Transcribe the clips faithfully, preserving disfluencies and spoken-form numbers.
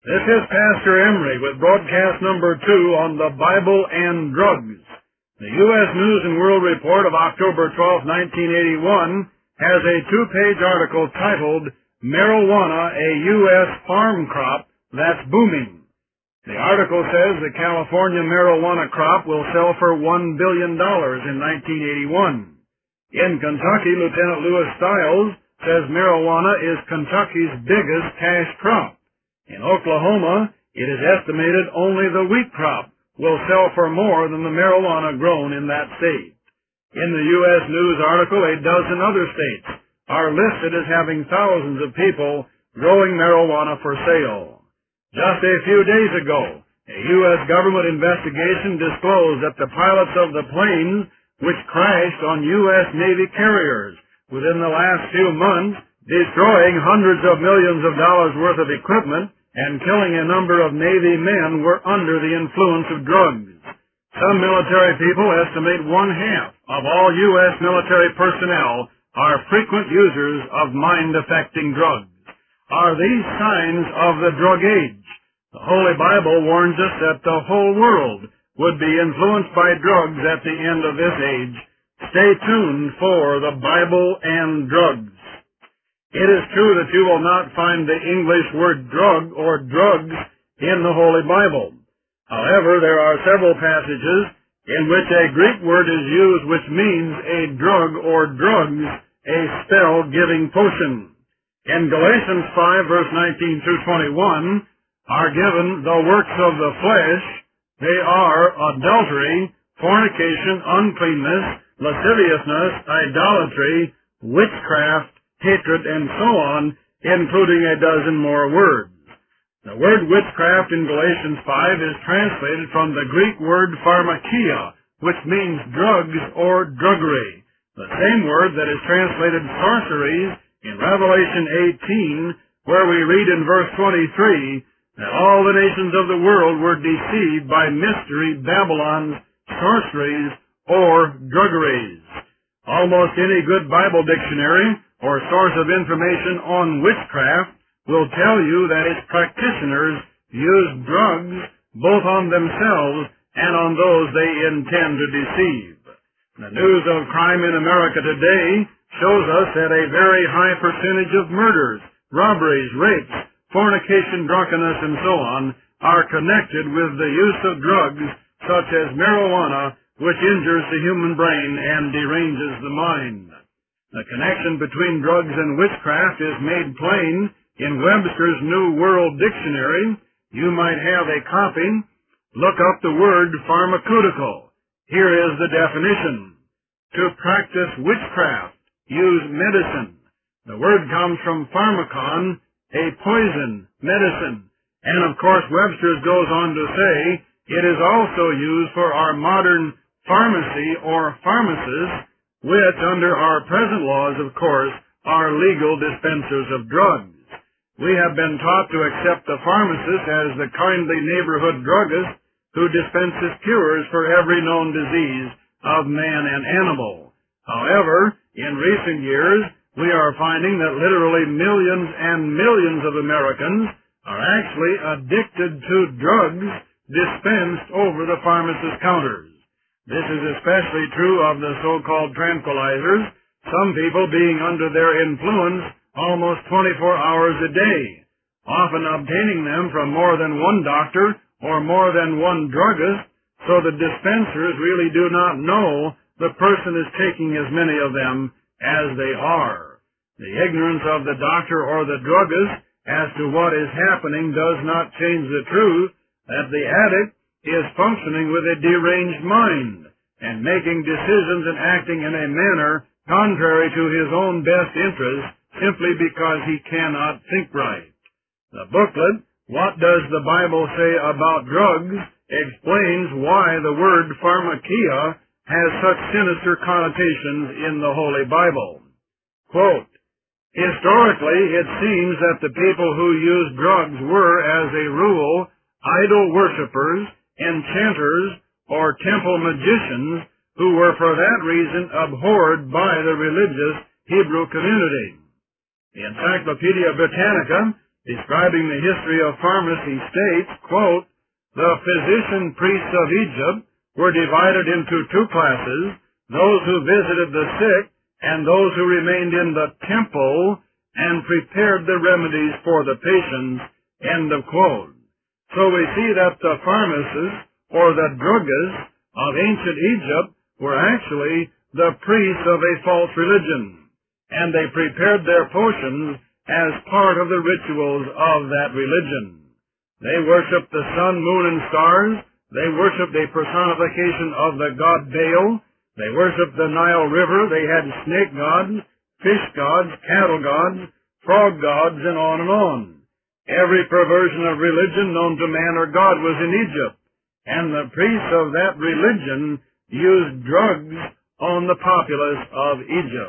This is Pastor Emery with broadcast number two on the Bible and drugs. The U S News and World Report of October twelfth, nineteen eighty-one has a two-page article titled, Marijuana, a U S Farm Crop That's Booming. The article says the California marijuana crop will sell for one billion dollars in nineteen eighty-one. In Kentucky, Lieutenant Lewis Stiles says marijuana is Kentucky's biggest cash crop. In Oklahoma, it is estimated only the wheat crop will sell for more than the marijuana grown in that state. In the U S News article, a dozen other states are listed as having thousands of people growing marijuana for sale. Just a few days ago, a U S government investigation disclosed that the pilots of the planes which crashed on U S Navy carriers within the last few months, destroying hundreds of millions of dollars worth of equipment and killing a number of Navy men, were under the influence of drugs. Some military people estimate one-half of all U S military personnel are frequent users of mind-affecting drugs. Are these signs of the drug age? The Holy Bible warns us that the whole world would be influenced by drugs at the end of this age. Stay tuned for the Bible and drugs. It is true that you will not find the English word drug or drugs in the Holy Bible. However, there are several passages in which a Greek word is used which means a drug or drugs, a spell-giving potion. In Galatians five, verse nineteen through twenty-one, are given the works of the flesh. They are adultery, fornication, uncleanness, lasciviousness, idolatry, witchcraft, hatred, and so on, including a dozen more words. The word witchcraft in Galatians five is translated from the Greek word pharmakia, which means drugs or druggery, the same word that is translated sorceries in Revelation eighteen, where we read in verse twenty-three that all the nations of the world were deceived by mystery, Babylon's sorceries, or druggeries. Almost any good Bible dictionary or source of information on witchcraft will tell you that its practitioners use drugs both on themselves and on those they intend to deceive. The news of crime in America today shows us that a very high percentage of murders, robberies, rapes, fornication, drunkenness, and so on are connected with the use of drugs such as marijuana, which injures the human brain and deranges the mind. The connection between drugs and witchcraft is made plain in Webster's New World Dictionary. You might have a copy. Look up the word pharmaceutical. Here is the definition. To practice witchcraft, use medicine. The word comes from pharmakon, a poison, medicine. And of course Webster's goes on to say it is also used for our modern pharmacy or pharmacists, which under our present laws, of course, are legal dispensers of drugs. We have been taught to accept the pharmacist as the kindly neighborhood druggist who dispenses cures for every known disease of man and animal. However, in recent years, we are finding that literally millions and millions of Americans are actually addicted to drugs dispensed over the pharmacist counters. This is especially true of the so-called tranquilizers, some people being under their influence almost twenty-four hours a day, often obtaining them from more than one doctor or more than one druggist, so the dispensers really do not know the person is taking as many of them as they are. The ignorance of the doctor or the druggist as to what is happening does not change the truth that the addict is functioning with a deranged mind and making decisions and acting in a manner contrary to his own best interest simply because he cannot think right. The booklet, What Does the Bible Say About Drugs?, explains why the word pharmakia has such sinister connotations in the Holy Bible. Quote, historically, it seems that the people who used drugs were, as a rule, idol worshippers, enchanters, or temple magicians who were for that reason abhorred by the religious Hebrew community. The Encyclopedia Britannica describing the history of pharmacy, states, quote, "The physician priests of Egypt were divided into two classes, those who visited the sick and those who remained in the temple and prepared the remedies for the patients," end of quote. So we see that the pharmacists, or the druggists, of ancient Egypt were actually the priests of a false religion, and they prepared their potions as part of the rituals of that religion. They worshipped the sun, moon, and stars. They worshipped a personification of the god Baal. They worshipped the Nile River. They had snake gods, fish gods, cattle gods, frog gods, and on and on. Every perversion of religion known to man or God was in Egypt, and the priests of that religion used drugs on the populace of Egypt.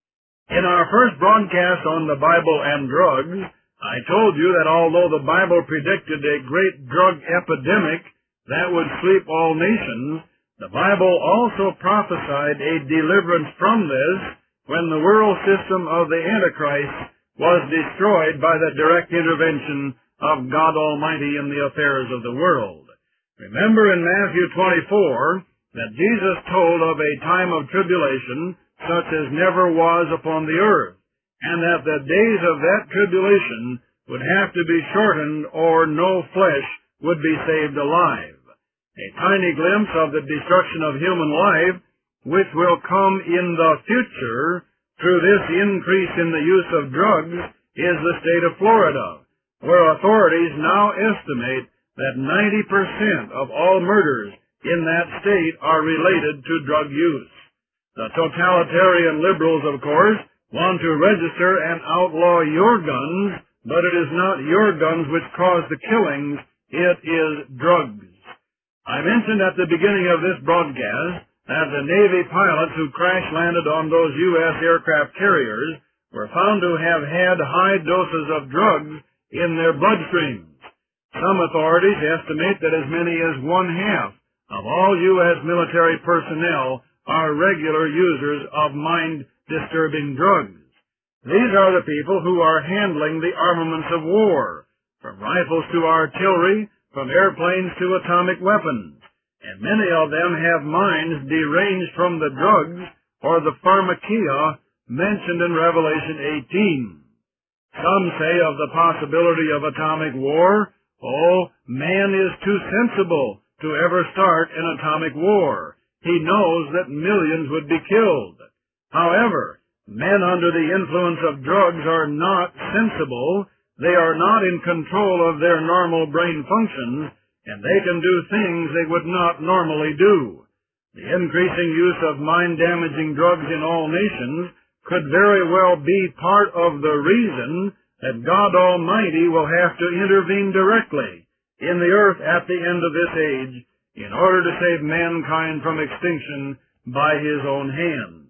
In our first broadcast on the Bible and drugs, I told you that although the Bible predicted a great drug epidemic that would sweep all nations, the Bible also prophesied a deliverance from this when the world system of the Antichrist was destroyed by the direct intervention of God Almighty in the affairs of the world. Remember in Matthew twenty-four that Jesus told of a time of tribulation such as never was upon the earth, and that the days of that tribulation would have to be shortened or no flesh would be saved alive. A tiny glimpse of the destruction of human life, which will come in the future through this increase in the use of drugs, is the state of Florida, where authorities now estimate that ninety percent of all murders in that state are related to drug use. The totalitarian liberals, of course, want to register and outlaw your guns, but it is not your guns which cause the killings, it is drugs. I mentioned at the beginning of this broadcast that the Navy pilots who crash-landed on those U S aircraft carriers were found to have had high doses of drugs in their bloodstreams. Some authorities estimate that as many as one-half of all U S military personnel are regular users of mind-disturbing drugs. These are the people who are handling the armaments of war, from rifles to artillery, from airplanes to atomic weapons, and many of them have minds deranged from the drugs or the pharmakia mentioned in Revelation eighteen. Some say of the possibility of atomic war, "Oh, man is too sensible to ever start an atomic war. He knows that millions would be killed." However, men under the influence of drugs are not sensible. They are not in control of their normal brain functions, and they can do things they would not normally do. The increasing use of mind-damaging drugs in all nations could very well be part of the reason that God Almighty will have to intervene directly in the earth at the end of this age in order to save mankind from extinction by His own hand.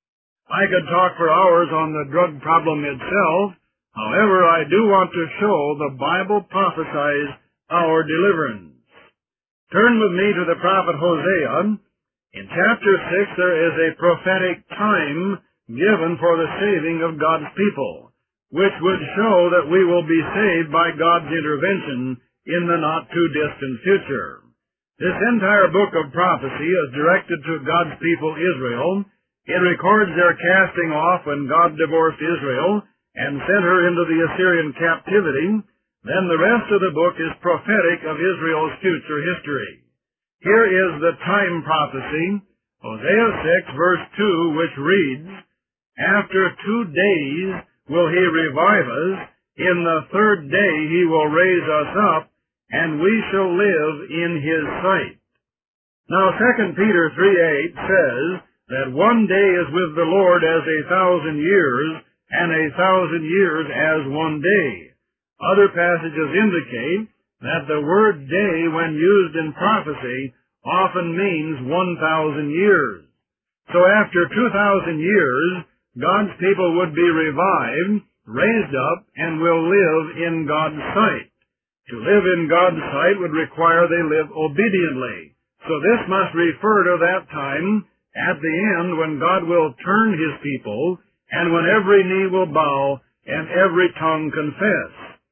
I could talk for hours on the drug problem itself. However, I do want to show the Bible prophesies our deliverance. Turn with me to the prophet Hosea. In chapter six, there is a prophetic time given for the saving of God's people, which would show that we will be saved by God's intervention in the not-too-distant future. This entire book of prophecy is directed to God's people Israel. It records their casting off when God divorced Israel and sent her into the Assyrian captivity. Then the rest of the book is prophetic of Israel's future history. Here is the time prophecy, Hosea six, verse two, which reads, "After two days will He revive us. In the third day He will raise us up, and we shall live in His sight." Now, Second Peter three eight says that one day is with the Lord as a thousand years, and a thousand years as one day. Other passages indicate that the word day, when used in prophecy, often means one thousand years. So after two thousand years, God's people would be revived, raised up, and will live in God's sight. To live in God's sight would require they live obediently. So this must refer to that time at the end when God will turn His people, and when every knee will bow and every tongue confess.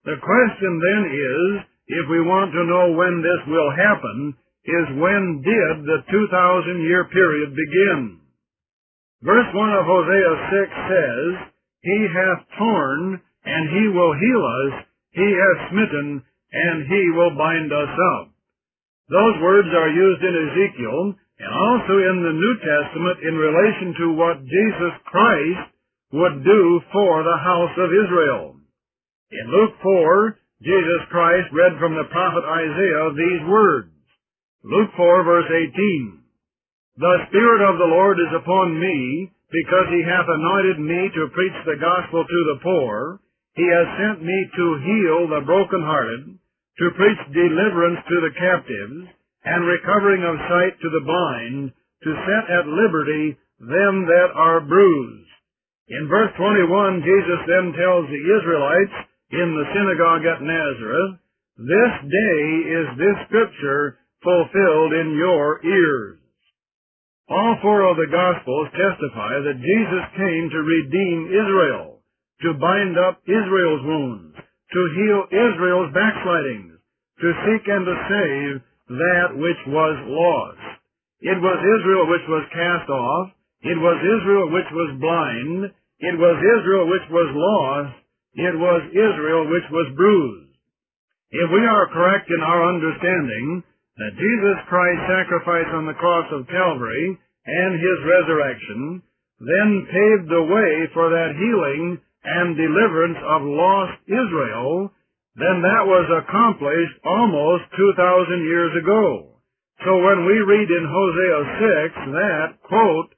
The question then is, if we want to know when this will happen, is when did the two thousand year period begin? Verse one of Hosea six says, He hath torn, and He will heal us. He hath smitten, and He will bind us up. Those words are used in Ezekiel, and also in the New Testament in relation to what Jesus Christ would do for the house of Israel. In Luke four, Jesus Christ read from the prophet Isaiah these words. Luke four, verse eighteen. The Spirit of the Lord is upon me, because He hath anointed me to preach the gospel to the poor. He has sent me to heal the brokenhearted, to preach deliverance to the captives, and recovering of sight to the blind, to set at liberty them that are bruised. In verse twenty-one, Jesus then tells the Israelites in the synagogue at Nazareth, This day is this scripture fulfilled in your ears. All four of the Gospels testify that Jesus came to redeem Israel, to bind up Israel's wounds, to heal Israel's backslidings, to seek and to save that which was lost. It was Israel which was cast off. It was Israel which was blind. It was Israel which was lost. It was Israel which was bruised. If we are correct in our understanding that Jesus Christ's sacrifice on the cross of Calvary and His resurrection then paved the way for that healing and deliverance of lost Israel, then that was accomplished almost two thousand years ago. So when we read in Hosea six that, quote,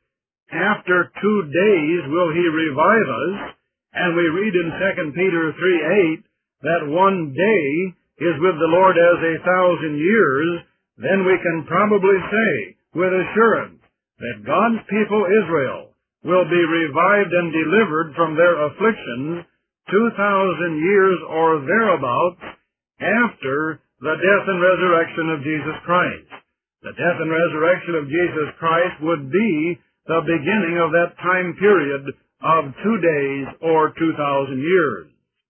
after two days will He revive us, and we read in Second Peter three eight that one day is with the Lord as a thousand years, then we can probably say with assurance that God's people Israel will be revived and delivered from their afflictions two thousand years or thereabouts after the death and resurrection of Jesus Christ. The death and resurrection of Jesus Christ would be the beginning of that time period of two days or two thousand years.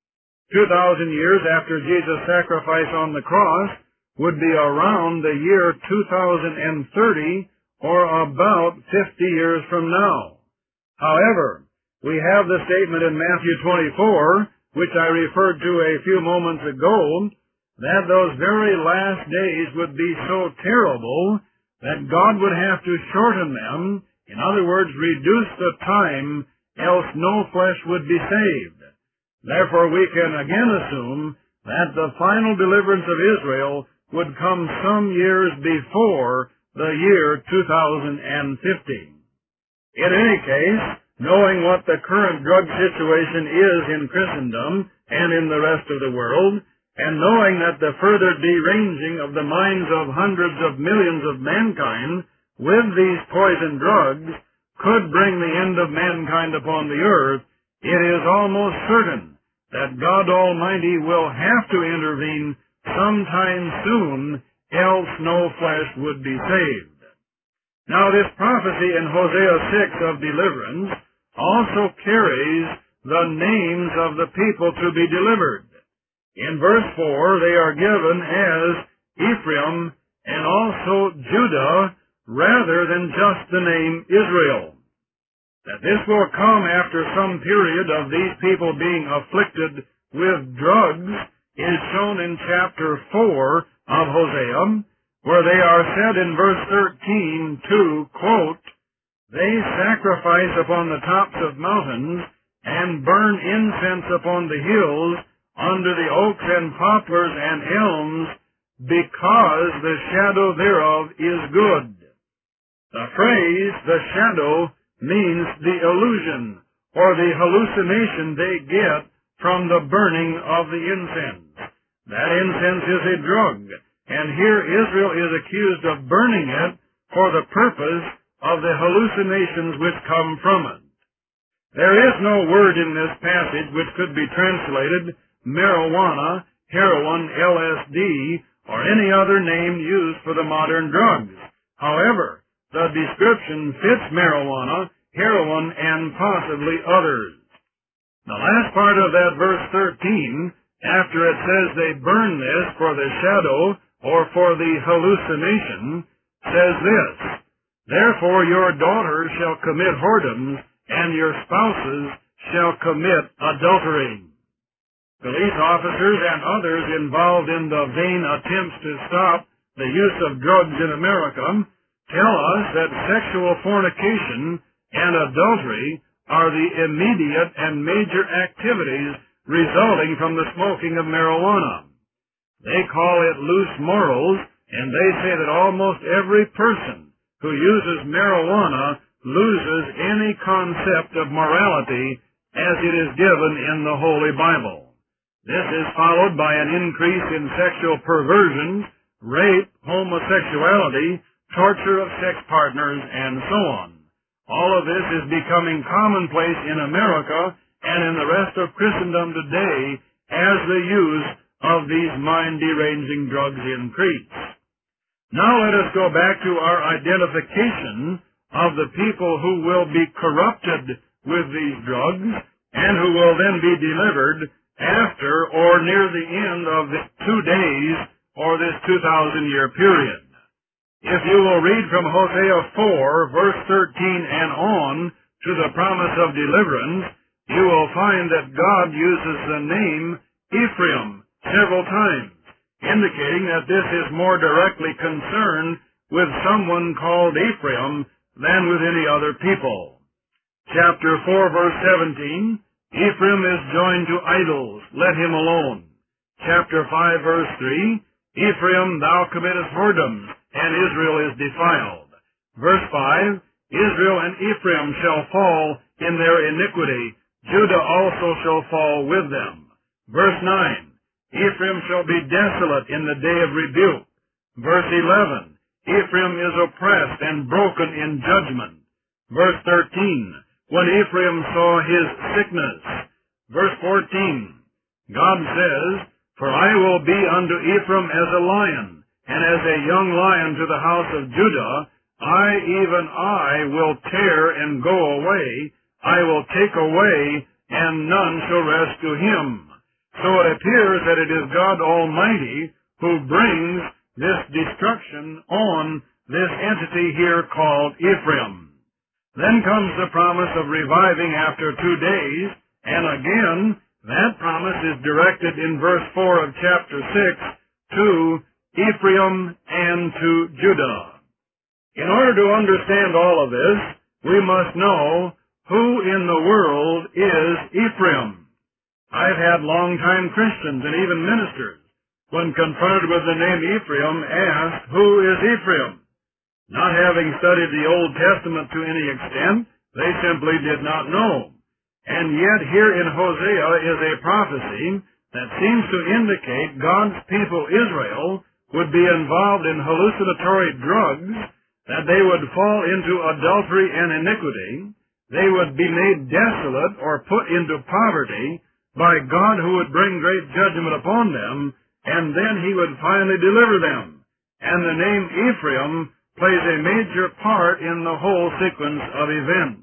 Two thousand years after Jesus' sacrifice on the cross would be around the year two thousand thirty, or about fifty years from now. However, we have the statement in Matthew twenty-four, which I referred to a few moments ago, that those very last days would be so terrible that God would have to shorten them, in other words, reduce the time, else no flesh would be saved. Therefore, we can again assume that the final deliverance of Israel would come some years before the year two thousand fifty. In any case, knowing what the current drug situation is in Christendom and in the rest of the world, and knowing that the further deranging of the minds of hundreds of millions of mankind with these poison drugs could bring the end of mankind upon the earth, it is almost certain that God Almighty will have to intervene sometime soon, else no flesh would be saved. Now, this prophecy in Hosea six of deliverance also carries the names of the people to be delivered. In verse four, they are given as Ephraim and also Judah, rather than just the name Israel. That this will come after some period of these people being afflicted with drugs is shown in chapter four of Hosea, where they are said in verse thirteen to, quote, They sacrifice upon the tops of mountains and burn incense upon the hills under the oaks and poplars and elms, because the shadow thereof is good. The phrase, the shadow, means the illusion or the hallucination they get from the burning of the incense. That incense is a drug, and here Israel is accused of burning it for the purpose of the hallucinations which come from it. There is no word in this passage which could be translated marijuana, heroin, L S D, or any other name used for the modern drugs. However, the description fits marijuana, heroin, and possibly others. The last part of that verse thirteen after it says they burn this for the shadow or for the hallucination, says this, "Therefore your daughters shall commit whoredoms, and your spouses shall commit adultery." Police officers and others involved in the vain attempts to stop the use of drugs in America tell us that sexual fornication and adultery are the immediate and major activities resulting from the smoking of marijuana. They call it loose morals, and they say that almost every person who uses marijuana loses any concept of morality as it is given in the Holy Bible. This is followed by an increase in sexual perversions, rape, homosexuality, torture of sex partners, and so on. All of this is becoming commonplace in America and in the rest of Christendom today as the use of these mind-deranging drugs increase. Now let us go back to our identification of the people who will be corrupted with these drugs and who will then be delivered after or near the end of the two days or this two thousand year period. If you will read from Hosea four, verse thirteen and on to the promise of deliverance, you will find that God uses the name Ephraim several times, indicating that this is more directly concerned with someone called Ephraim than with any other people. Chapter four, verse seventeen, Ephraim is joined to idols, let him alone. Chapter five, verse three, Ephraim, thou committest whoredoms, and Israel is defiled. Verse five, Israel and Ephraim shall fall in their iniquity, Judah also shall fall with them. Verse nine, Ephraim shall be desolate in the day of rebuke. Verse eleven, Ephraim is oppressed and broken in judgment. Verse thirteen, when Ephraim saw his sickness. Verse fourteen, God says, for I will be unto Ephraim as a lion, and as a young lion to the house of Judah. I, even I, will tear and go away. I will take away, and none shall rescue him. So it appears that it is God Almighty who brings this destruction on this entity here called Ephraim. Then comes the promise of reviving after two days, and again, that promise is directed in verse four of chapter six to Ephraim and to Judah. In order to understand all of this, we must know who in the world is Ephraim. I've had longtime Christians and even ministers, when confronted with the name Ephraim, ask, who is Ephraim? Not having studied the Old Testament to any extent, they simply did not know. And yet here in Hosea is a prophecy that seems to indicate God's people Israel would be involved in hallucinatory drugs, that they would fall into adultery and iniquity, they would be made desolate or put into poverty by God who would bring great judgment upon them, and then he would finally deliver them. And the name Ephraim plays a major part in the whole sequence of events.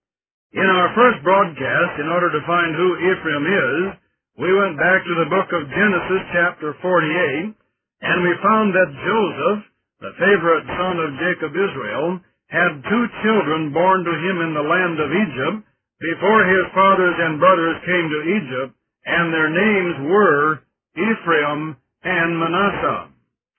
In our first broadcast, in order to find who Ephraim is, we went back to the book of Genesis chapter forty-eight, and we found that Joseph, the favorite son of Jacob Israel, had two children born to him in the land of Egypt before his fathers and brothers came to Egypt, and their names were Ephraim and Manasseh.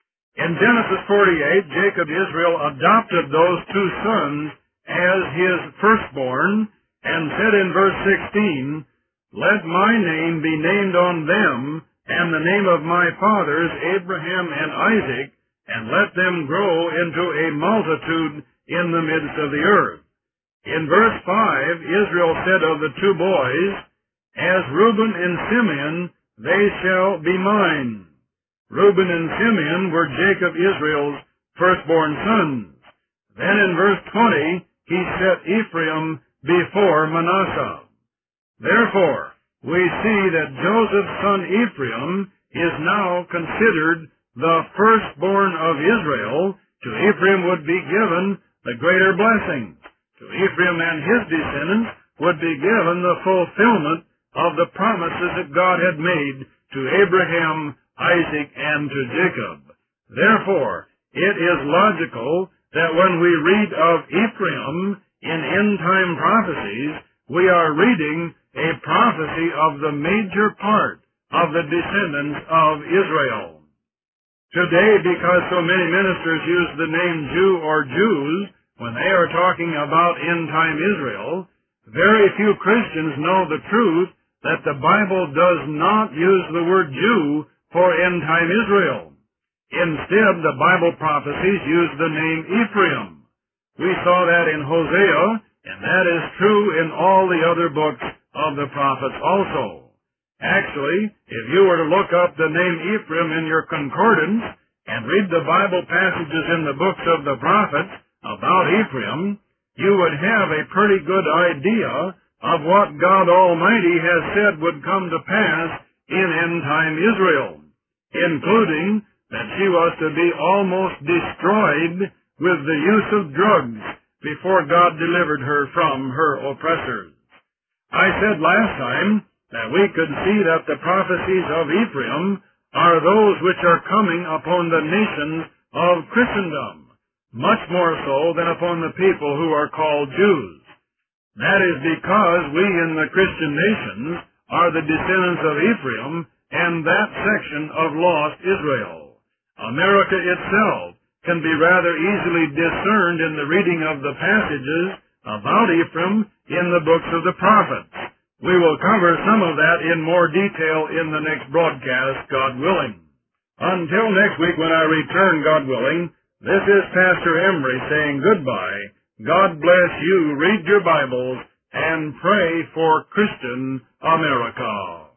In Genesis forty-eight, Jacob Israel adopted those two sons as his firstborn, and said in verse sixteen, let my name be named on them, and the name of my fathers Abraham and Isaac, and let them grow into a multitude in the midst of the earth. In verse five, Israel said of the two boys, as Reuben and Simeon, they shall be mine. Reuben and Simeon were Jacob Israel's firstborn sons. Then in verse twenty, he set Ephraim before Manasseh. Therefore, we see that Joseph's son Ephraim is now considered the firstborn of Israel. To Ephraim would be given the greater blessings. To Ephraim and his descendants would be given the fulfillment of the promises that God had made to Abraham, Isaac, and to Jacob. Therefore, it is logical that when we read of Ephraim in end-time prophecies, we are reading a prophecy of the major part of the descendants of Israel. Today, because so many ministers use the name Jew or Jews when they are talking about end-time Israel, very few Christians know the truth that the Bible does not use the word Jew for end-time Israel. Instead, the Bible prophecies use the name Ephraim. We saw that in Hosea, and that is true in all the other books of the prophets also. Actually, if you were to look up the name Ephraim in your concordance and read the Bible passages in the books of the prophets about Ephraim, you would have a pretty good idea of what God Almighty has said would come to pass in end-time Israel, including that she was to be almost destroyed with the use of drugs before God delivered her from her oppressors. I said last time that we could see that the prophecies of Ephraim are those which are coming upon the nations of Christendom, much more so than upon the people who are called Jews. That is because we in the Christian nations are the descendants of Ephraim and that section of lost Israel. America itself can be rather easily discerned in the reading of the passages about Ephraim in the books of the prophets. We will cover some of that in more detail in the next broadcast, God willing. Until next week when I return, God willing, this is Pastor Emery saying goodbye. God bless you. Read your Bibles and pray for Christian America.